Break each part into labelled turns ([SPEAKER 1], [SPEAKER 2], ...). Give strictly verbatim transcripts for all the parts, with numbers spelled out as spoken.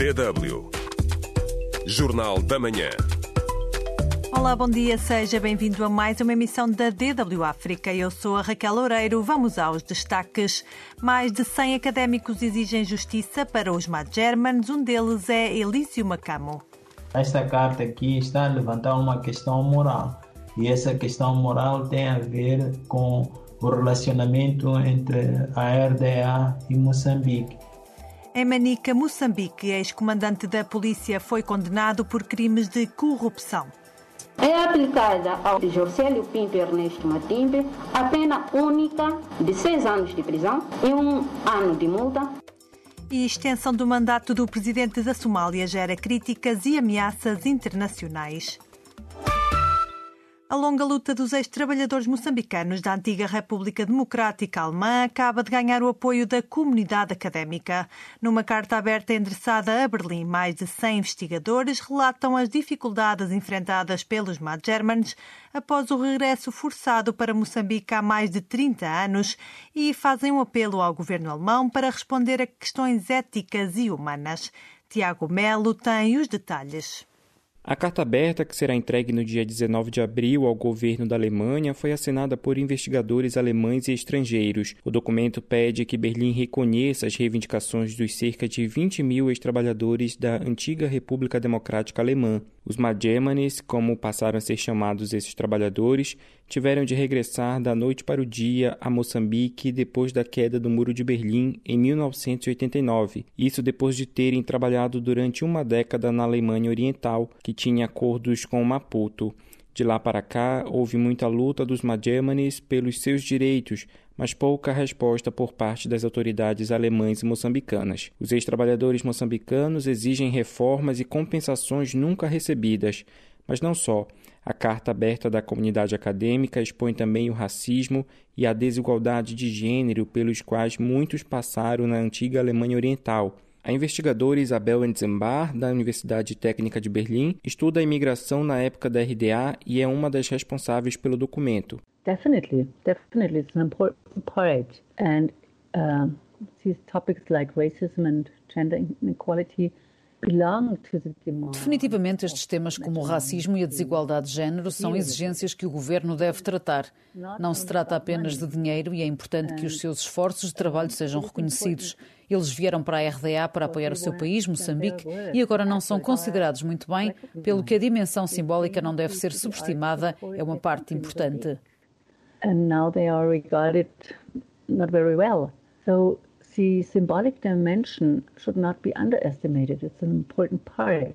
[SPEAKER 1] D W Jornal da Manhã.
[SPEAKER 2] Olá, bom dia, seja bem-vindo a mais uma emissão da D W África. Eu sou a Raquel Loureiro. Vamos aos destaques. Mais de cem académicos exigem justiça para os Mad Germans. Um deles é Elísio Macamo.
[SPEAKER 3] Esta carta aqui está a levantar uma questão moral. E essa questão moral tem a ver com o relacionamento entre a R D A e Moçambique.
[SPEAKER 2] Em Manica, Moçambique, ex-comandante da polícia foi condenado por crimes de corrupção.
[SPEAKER 4] É aplicada ao Jorcélio Pinto Ernesto Matimbe a pena única de seis anos de prisão e um ano de multa.
[SPEAKER 2] E extensão do mandato do presidente da Somália gera críticas e ameaças internacionais. A longa luta dos ex-trabalhadores moçambicanos da antiga República Democrática Alemã acaba de ganhar o apoio da comunidade académica. Numa carta aberta endereçada a Berlim, mais de cem investigadores relatam as dificuldades enfrentadas pelos Mad Germans após o regresso forçado para Moçambique há mais de trinta anos e fazem um apelo ao governo alemão para responder a questões éticas e humanas. Tiago Melo tem os detalhes.
[SPEAKER 5] A carta aberta, que será entregue no dia dezenove de abril ao governo da Alemanha, foi assinada por investigadores alemães e estrangeiros. O documento pede que Berlim reconheça as reivindicações dos cerca de vinte mil ex-trabalhadores da antiga República Democrática Alemã. Os Mad Germans, como passaram a ser chamados esses trabalhadores, tiveram de regressar da noite para o dia a Moçambique depois da queda do Muro de Berlim em mil novecentos e oitenta e nove. Isso depois de terem trabalhado durante uma década na Alemanha Oriental, que tinha acordos com Maputo. De lá para cá, houve muita luta dos Mad Germans pelos seus direitos, mas pouca resposta por parte das autoridades alemãs e moçambicanas. Os ex-trabalhadores moçambicanos exigem reformas e compensações nunca recebidas. Mas não só. A carta aberta da comunidade acadêmica expõe também o racismo e a desigualdade de gênero pelos quais muitos passaram na antiga Alemanha Oriental. A investigadora Isabel Entzenbar, da Universidade Técnica de Berlim, estuda a imigração na época da R D A e é uma das responsáveis pelo documento.
[SPEAKER 6] Definitely, definitely, it's an important part. And uh, these topics like racism and gender inequality belong to the demand.
[SPEAKER 7] Definitivamente, estes temas como o racismo e a desigualdade de género são exigências que o governo deve tratar. Não se trata apenas de dinheiro e é importante que os seus esforços de trabalho sejam reconhecidos. Eles vieram para a R D A para apoiar o seu país, Moçambique, e agora não são considerados muito bem, pelo que a dimensão simbólica não deve ser subestimada, é uma parte importante.
[SPEAKER 6] And now they are regarded not very well. So the symbolic dimension should not be underestimated. It's an important part.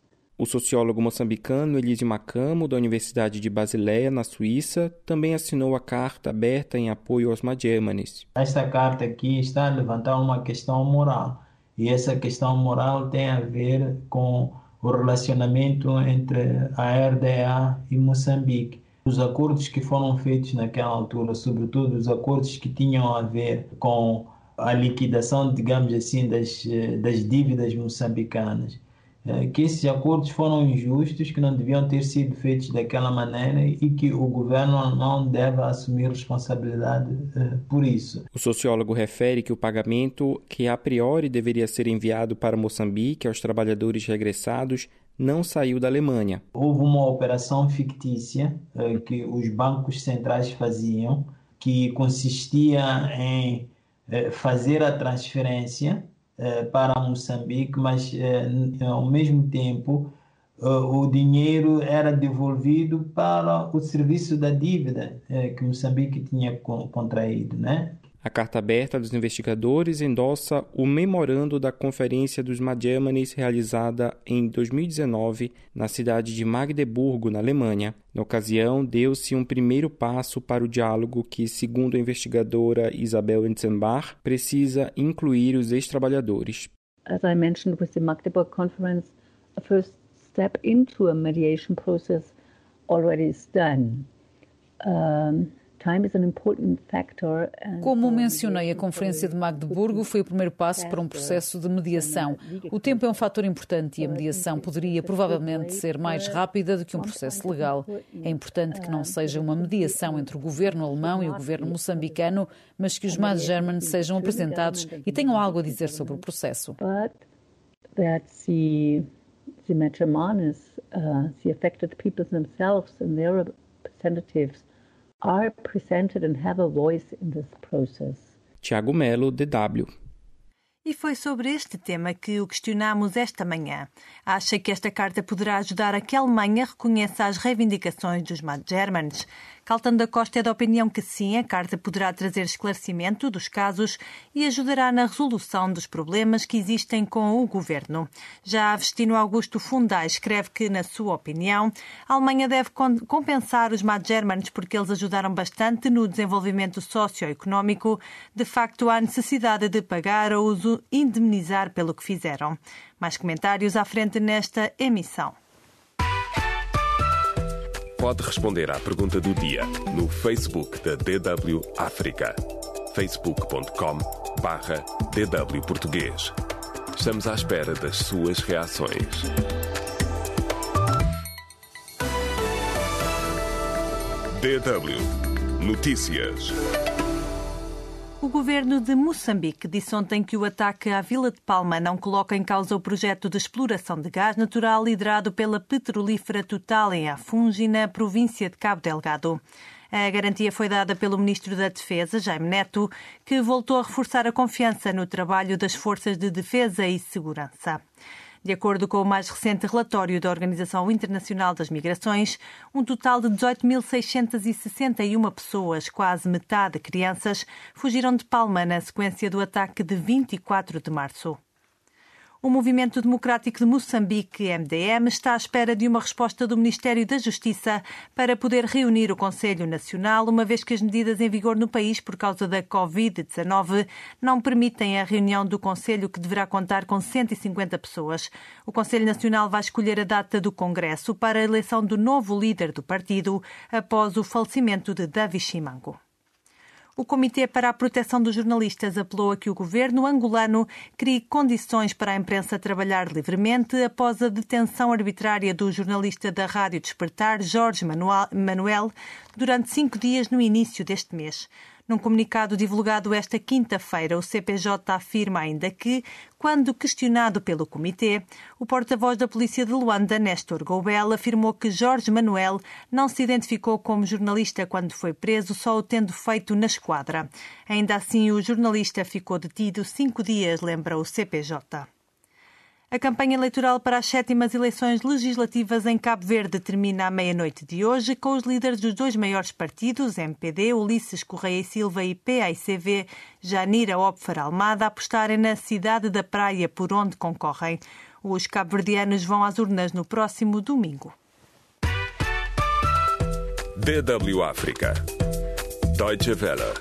[SPEAKER 5] O sociólogo moçambicano Elísio Macamo, da Universidade de Basileia, na Suíça, também assinou a carta aberta em apoio aos Mad Germans.
[SPEAKER 3] Esta carta aqui está a levantar uma questão moral. E essa questão moral tem a ver com o relacionamento entre a R D A e Moçambique. Os acordos que foram feitos naquela altura, sobretudo os acordos que tinham a ver com a liquidação, digamos assim, das, das dívidas moçambicanas, que esses acordos foram injustos, que não deviam ter sido feitos daquela maneira e que o governo não deve assumir responsabilidade por isso.
[SPEAKER 5] O sociólogo refere que o pagamento, que a priori deveria ser enviado para Moçambique aos trabalhadores regressados, não saiu da Alemanha.
[SPEAKER 3] Houve uma operação fictícia que os bancos centrais faziam, que consistia em fazer a transferência para Moçambique, mas ao mesmo tempo o dinheiro era devolvido para o serviço da dívida que Moçambique tinha contraído, né?
[SPEAKER 5] A carta aberta dos investigadores endossa o memorando da Conferência dos Mad Germans realizada em dois mil e dezenove na cidade de Magdeburgo, na Alemanha. Na ocasião, deu-se um primeiro passo para o diálogo que, segundo a investigadora Isabel Entzenbar, precisa incluir os ex-trabalhadores.
[SPEAKER 6] As I mentioned with the Magdeburg Conference, a first step into a mediation process already is done. Um,
[SPEAKER 7] Como mencionei, a Conferência de Magdeburgo foi o primeiro passo para um processo de mediação. O tempo é um fator importante e a mediação poderia provavelmente ser mais rápida do que um processo legal. É importante que não seja uma mediação entre o governo alemão e o governo moçambicano, mas que os Mad Germans sejam apresentados e tenham algo a dizer sobre o processo.
[SPEAKER 6] that the the Metromanes, uh, the affected people themselves and their representatives are presented and have a voice in this process.
[SPEAKER 5] Tiago Melo, D W.
[SPEAKER 2] E foi sobre este tema que o questionamos esta manhã. Acha que esta carta poderá ajudar a que a Alemanha reconheça as reivindicações dos Mad Germans? Caltano da Costa é da opinião que sim, a carta poderá trazer esclarecimento dos casos e ajudará na resolução dos problemas que existem com o governo. Já Avestino Augusto Fundai escreve que, na sua opinião, a Alemanha deve compensar os Mad Germans porque eles ajudaram bastante no desenvolvimento socioeconómico. De facto, há necessidade de pagar ou os indemnizar pelo que fizeram. Mais comentários à frente nesta emissão.
[SPEAKER 1] Pode responder à pergunta do dia no Facebook da D W África. facebook ponto com barra D W Português. Estamos à espera das suas reações. D W Notícias.
[SPEAKER 2] O governo de Moçambique disse ontem que o ataque à Vila de Palma não coloca em causa o projeto de exploração de gás natural liderado pela petrolífera Total em Afungi, na província de Cabo Delgado. A garantia foi dada pelo Ministro da Defesa, Jaime Neto, que voltou a reforçar a confiança no trabalho das forças de defesa e segurança. De acordo com o mais recente relatório da Organização Internacional das Migrações, um total de dezoito mil seiscentas e sessenta e uma pessoas, quase metade crianças, fugiram de Palma na sequência do ataque de vinte e quatro de março. O Movimento Democrático de Moçambique, M D M, está à espera de uma resposta do Ministério da Justiça para poder reunir o Conselho Nacional, uma vez que as medidas em vigor no país por causa da covid dezanove não permitem a reunião do Conselho, que deverá contar com cento e cinquenta pessoas. O Conselho Nacional vai escolher a data do Congresso para a eleição do novo líder do partido após o falecimento de Davi Chimango. O Comitê para a Proteção dos Jornalistas apelou a que o governo angolano crie condições para a imprensa trabalhar livremente após a detenção arbitrária do jornalista da Rádio Despertar, Jorge Manuel, durante cinco dias no início deste mês. Num comunicado divulgado esta quinta-feira, o C P J afirma ainda que, quando questionado pelo comitê, o porta-voz da Polícia de Luanda, Néstor Goubel, afirmou que Jorge Manuel não se identificou como jornalista quando foi preso, só o tendo feito na esquadra. Ainda assim, o jornalista ficou detido cinco dias, lembra o C P J. A campanha eleitoral para as sétimas eleições legislativas em Cabo Verde termina à meia-noite de hoje, com os líderes dos dois maiores partidos, M P D, Ulisses Correia e Silva, e P A I C V, Janira Opfer Almada, a apostarem na cidade da Praia, por onde concorrem. Os cabo-verdianos vão às urnas no próximo domingo.
[SPEAKER 1] D W África. Deutsche Welle.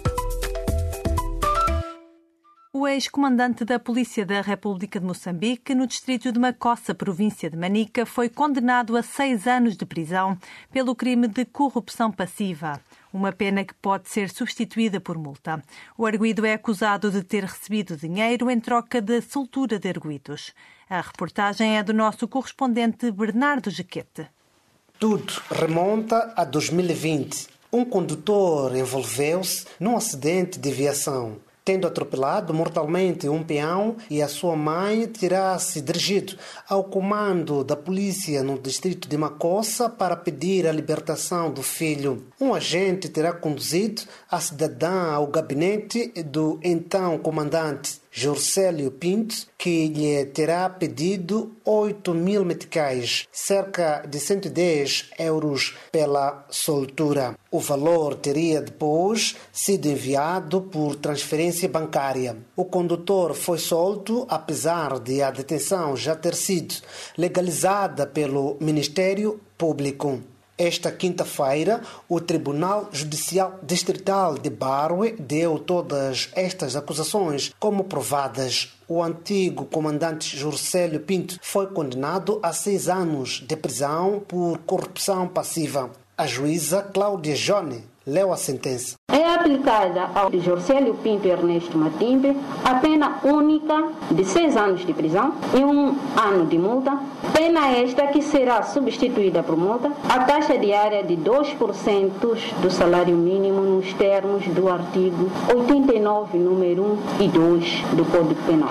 [SPEAKER 2] O ex-comandante da Polícia da República de Moçambique, no distrito de Macossa, província de Manica, foi condenado a seis anos de prisão pelo crime de corrupção passiva, uma pena que pode ser substituída por multa. O arguido é acusado de ter recebido dinheiro em troca da soltura de arguidos. A reportagem é do nosso correspondente Bernardo Jaquete.
[SPEAKER 8] Tudo remonta a dois mil e vinte. Um condutor envolveu-se num acidente de viação, tendo atropelado mortalmente um peão, e a sua mãe terá se dirigido ao comando da polícia no distrito de Macossa para pedir a libertação do filho. Um agente terá conduzido a cidadã ao gabinete do então comandante Jorcélio Pinto, que lhe terá pedido oito mil meticais, cerca de cento e dez euros pela soltura. O valor teria depois sido enviado por transferência bancária. O condutor foi solto, apesar de a detenção já ter sido legalizada pelo Ministério Público. Esta quinta-feira, o Tribunal Judicial Distrital de Barwe deu todas estas acusações como provadas. O antigo comandante Jorcélio Pinto foi condenado a seis anos de prisão por corrupção passiva. A juíza Cláudia Jone leu a sentença.
[SPEAKER 4] É aplicada ao Jorcélio Pinto Ernesto Matimbe a pena única de seis anos de prisão e um ano de multa. Pena esta que será substituída por multa a taxa diária de dois por cento do salário mínimo nos termos do artigo oitenta e nove, número um e dois do Código Penal.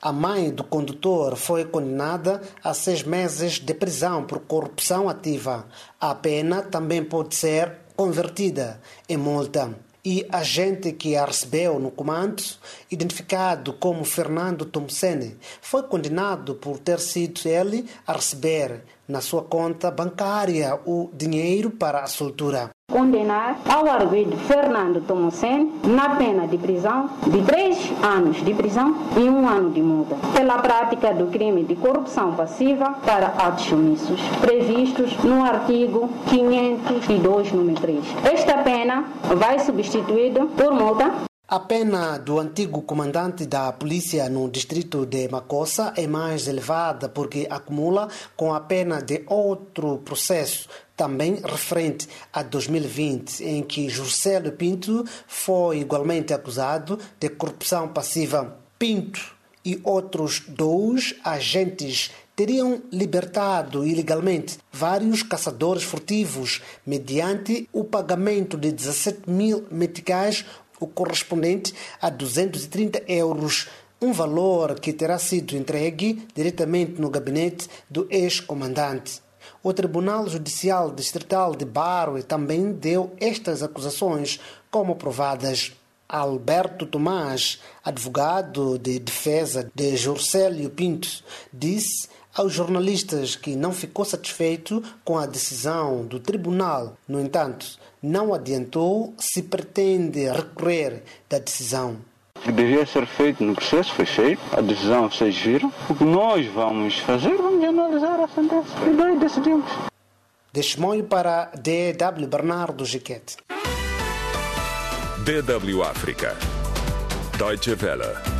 [SPEAKER 8] A mãe do condutor foi condenada a seis meses de prisão por corrupção ativa. A pena também pode ser convertida em multa. E a agente que a recebeu no comando, identificado como Fernando Thompson, foi condenado por ter sido ele a receber na sua conta bancária o dinheiro para a soltura.
[SPEAKER 4] Condenar ao arguido Fernando Thompson na pena de prisão de três anos de prisão e um ano de multa pela prática do crime de corrupção passiva para atos omissos previstos no artigo quinhentos e dois, número três. Esta pena vai substituída por multa.
[SPEAKER 8] A pena do antigo comandante da polícia no distrito de Macossa é mais elevada porque acumula com a pena de outro processo, também referente a dois mil e vinte, em que Juscelio Pinto foi igualmente acusado de corrupção passiva. Pinto e outros dois agentes teriam libertado ilegalmente vários caçadores furtivos mediante o pagamento de dezessete mil meticais, o correspondente a duzentos e trinta euros, um valor que terá sido entregue diretamente no gabinete do ex-comandante. O Tribunal Judicial Distrital de Barwe também deu estas acusações como provadas. Alberto Tomás, advogado de defesa de Juscelio Pinto, disse aos jornalistas que não ficou satisfeito com a decisão do tribunal. No entanto, não adiantou se pretende recorrer da decisão.
[SPEAKER 9] O que devia ser feito no processo foi feito, a decisão vocês viram. O que nós vamos fazer, vamos analisar a sentença e daí decidimos.
[SPEAKER 8] Testemunho para D W Bernardo Giquete.
[SPEAKER 1] D W África. Deutsche Welle.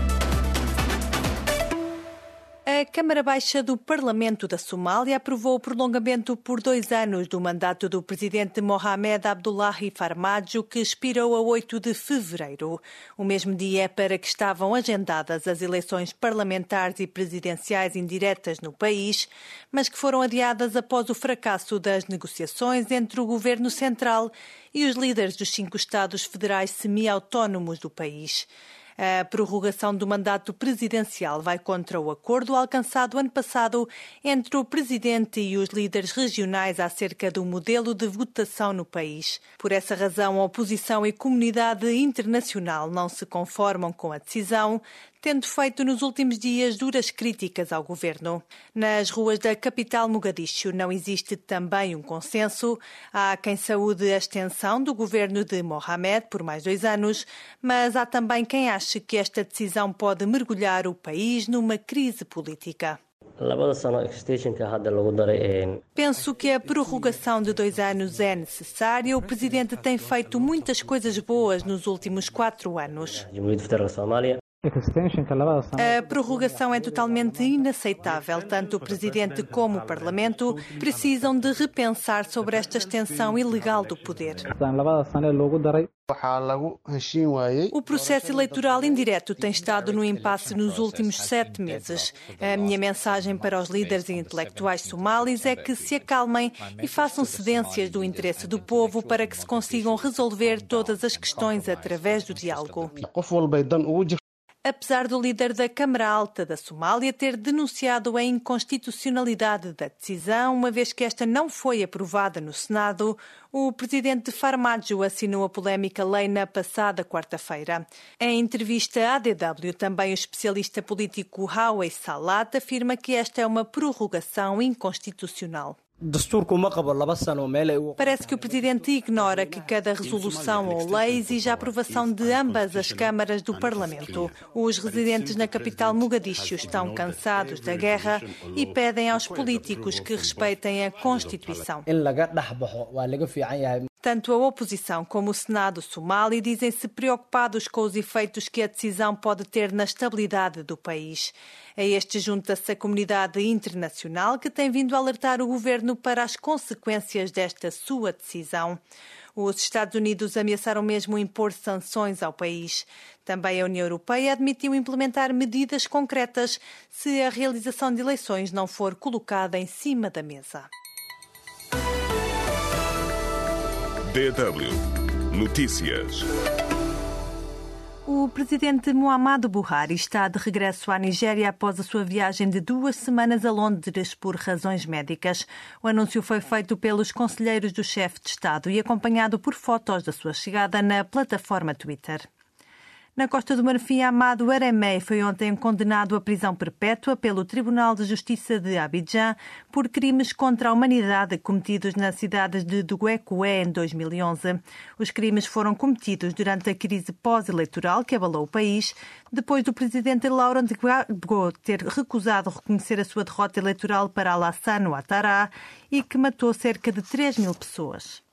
[SPEAKER 2] A Câmara Baixa do Parlamento da Somália aprovou o prolongamento por dois anos do mandato do presidente Mohamed Abdullahi Farmajo, que expirou a oito de fevereiro. O mesmo dia para que estavam agendadas as eleições parlamentares e presidenciais indiretas no país, mas que foram adiadas após o fracasso das negociações entre o governo central e os líderes dos cinco Estados federais semi-autónomos do país. A prorrogação do mandato presidencial vai contra o acordo alcançado ano passado entre o presidente e os líderes regionais acerca do modelo de votação no país. Por essa razão, a oposição e comunidade internacional não se conformam com a decisão, tendo feito nos últimos dias duras críticas ao governo. Nas ruas da capital Mogadiscio não existe também um consenso. Há quem saúde a extensão do governo de Mohamed por mais dois anos, mas há também quem ache que esta decisão pode mergulhar o país numa crise política. Penso que a prorrogação de dois anos é necessária. O presidente tem feito muitas coisas boas nos últimos quatro anos. A prorrogação é totalmente inaceitável. Tanto o Presidente como o Parlamento precisam de repensar sobre esta extensão ilegal do poder. O processo eleitoral indireto tem estado no impasse nos últimos sete meses. A minha mensagem para os líderes e intelectuais somalis é que se acalmem e façam cedências do interesse do povo para que se consigam resolver todas as questões através do diálogo. Apesar do líder da Câmara Alta da Somália ter denunciado a inconstitucionalidade da decisão, uma vez que esta não foi aprovada no Senado, o presidente Farmajo assinou a polémica lei na passada quarta-feira. Em entrevista à D W, também o especialista político Howie Salat afirma que esta é uma prorrogação inconstitucional. Parece que o presidente ignora que cada resolução ou lei exige a aprovação de ambas as câmaras do Parlamento. Os residentes na capital Mogadiscio estão cansados da guerra e pedem aos políticos que respeitem a Constituição. Tanto a oposição como o Senado somali dizem-se preocupados com os efeitos que a decisão pode ter na estabilidade do país. A este junta-se a comunidade internacional, que tem vindo a alertar o governo para as consequências desta sua decisão. Os Estados Unidos ameaçaram mesmo impor sanções ao país. Também a União Europeia admitiu implementar medidas concretas se a realização de eleições não for colocada em cima da mesa.
[SPEAKER 1] D W Notícias.
[SPEAKER 2] O presidente Muhammadu Buhari está de regresso à Nigéria após a sua viagem de duas semanas a Londres por razões médicas. O anúncio foi feito pelos conselheiros do chefe de Estado e acompanhado por fotos da sua chegada na plataforma Twitter. Na Costa do Marfim, Amadou Aremei foi ontem condenado à prisão perpétua pelo Tribunal de Justiça de Abidjan por crimes contra a humanidade cometidos nas cidades de Duguecué em dois mil e onze. Os crimes foram cometidos durante a crise pós-eleitoral que abalou o país, depois do presidente Laurent Gbagbo ter recusado reconhecer a sua derrota eleitoral para Alassane Ouattara e que matou cerca de três mil pessoas.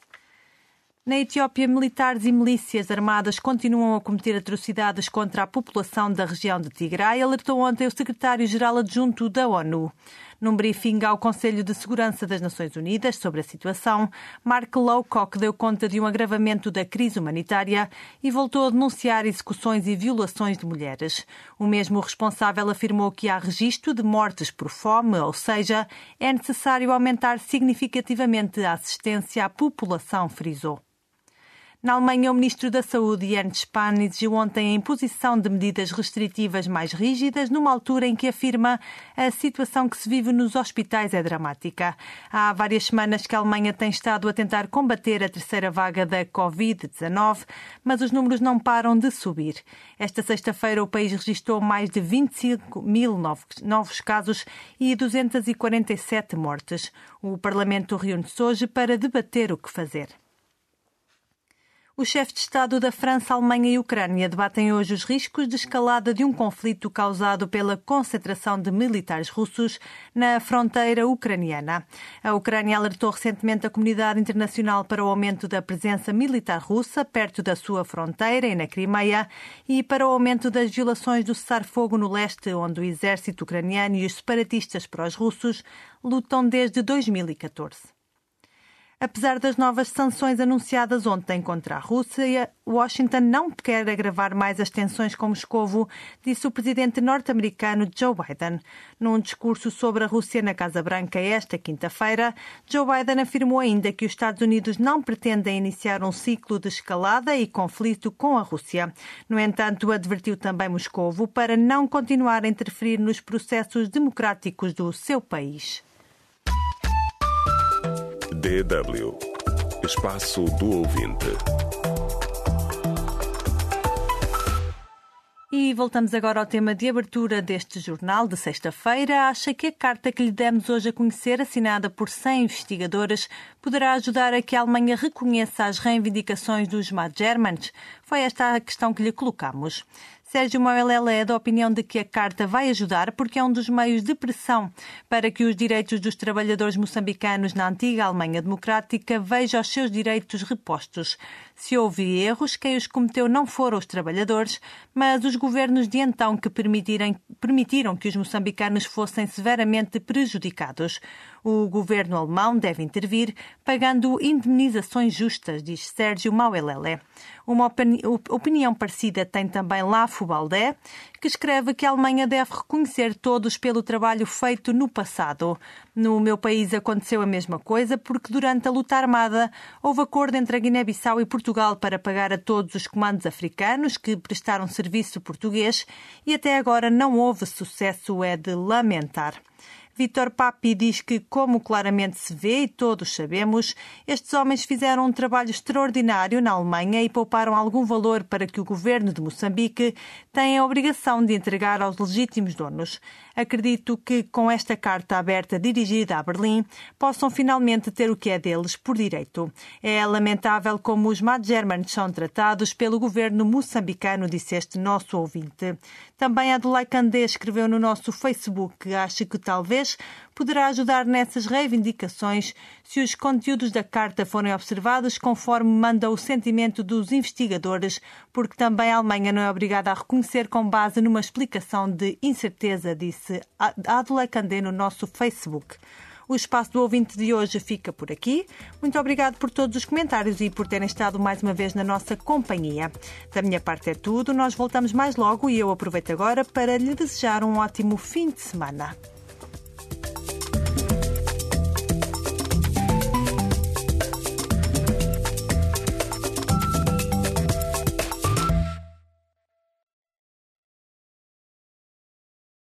[SPEAKER 2] Na Etiópia, militares e milícias armadas continuam a cometer atrocidades contra a população da região de Tigray, alertou ontem o secretário-geral adjunto da ONU. Num briefing ao Conselho de Segurança das Nações Unidas sobre a situação, Mark Lowcock deu conta de um agravamento da crise humanitária e voltou a denunciar execuções e violações de mulheres. O mesmo responsável afirmou que há registro de mortes por fome, ou seja, é necessário aumentar significativamente a assistência à população, frisou. Na Alemanha, o ministro da Saúde, Jens Spahn, exigiu ontem a imposição de medidas restritivas mais rígidas, numa altura em que afirma a situação que se vive nos hospitais é dramática. Há várias semanas que a Alemanha tem estado a tentar combater a terceira vaga da covid dezanove, mas os números não param de subir. Esta sexta-feira, o país registrou mais de vinte e cinco mil novos casos e duzentas e quarenta e sete mortes. O Parlamento reúne-se hoje para debater o que fazer. Os chefes de Estado da França, Alemanha e Ucrânia debatem hoje os riscos de escalada de um conflito causado pela concentração de militares russos na fronteira ucraniana. A Ucrânia alertou recentemente a comunidade internacional para o aumento da presença militar russa perto da sua fronteira e na Crimeia e para o aumento das violações do cessar-fogo no leste, onde o exército ucraniano e os separatistas pró-russos lutam desde dois mil e catorze. Apesar das novas sanções anunciadas ontem contra a Rússia, Washington não quer agravar mais as tensões com Moscovo, disse o presidente norte-americano Joe Biden. Num discurso sobre a Rússia na Casa Branca esta quinta-feira, Joe Biden afirmou ainda que os Estados Unidos não pretendem iniciar um ciclo de escalada e conflito com a Rússia. No entanto, advertiu também Moscovo para não continuar a interferir nos processos democráticos do seu país.
[SPEAKER 1] D W Espaço do Ouvinte.
[SPEAKER 2] E voltamos agora ao tema de abertura deste jornal de sexta-feira. Acha que a carta que lhe demos hoje a conhecer, assinada por cem investigadores, poderá ajudar a que a Alemanha reconheça as reivindicações dos Mad-Germans? Foi esta a questão que lhe colocamos. Sérgio Mauelele é da opinião de que a carta vai ajudar porque é um dos meios de pressão para que os direitos dos trabalhadores moçambicanos na antiga Alemanha Democrática vejam os seus direitos repostos. Se houve erros, quem os cometeu não foram os trabalhadores, mas os governos de então que permitiram que os moçambicanos fossem severamente prejudicados. O governo alemão deve intervir pagando indemnizações justas, diz Sérgio Mauelele. Uma opini- opinião parecida tem também Lafo Baldé, que escreve que a Alemanha deve reconhecer todos pelo trabalho feito no passado. No meu país aconteceu a mesma coisa, porque durante a luta armada houve acordo entre a Guiné-Bissau e Portugal para pagar a todos os comandos africanos que prestaram serviço português e até agora não houve sucesso, é de lamentar. Vítor Papi diz que, como claramente se vê e todos sabemos, estes homens fizeram um trabalho extraordinário na Alemanha e pouparam algum valor para que o governo de Moçambique tenha a obrigação de entregar aos legítimos donos. Acredito que, com esta carta aberta dirigida a Berlim, possam finalmente ter o que é deles por direito. É lamentável como os Mad-Germans são tratados pelo governo moçambicano, disse este nosso ouvinte. Também Adolai Candé escreveu no nosso Facebook que acha que talvez poderá ajudar nessas reivindicações se os conteúdos da carta forem observados conforme manda o sentimento dos investigadores, porque também a Alemanha não é obrigada a reconhecer com base numa explicação de incerteza, disse Adolai Candé no nosso Facebook. O Espaço do Ouvinte de hoje fica por aqui. Muito obrigado por todos os comentários e por terem estado mais uma vez na nossa companhia. Da minha parte é tudo. Nós voltamos mais logo e eu aproveito agora para lhe desejar um ótimo fim de semana.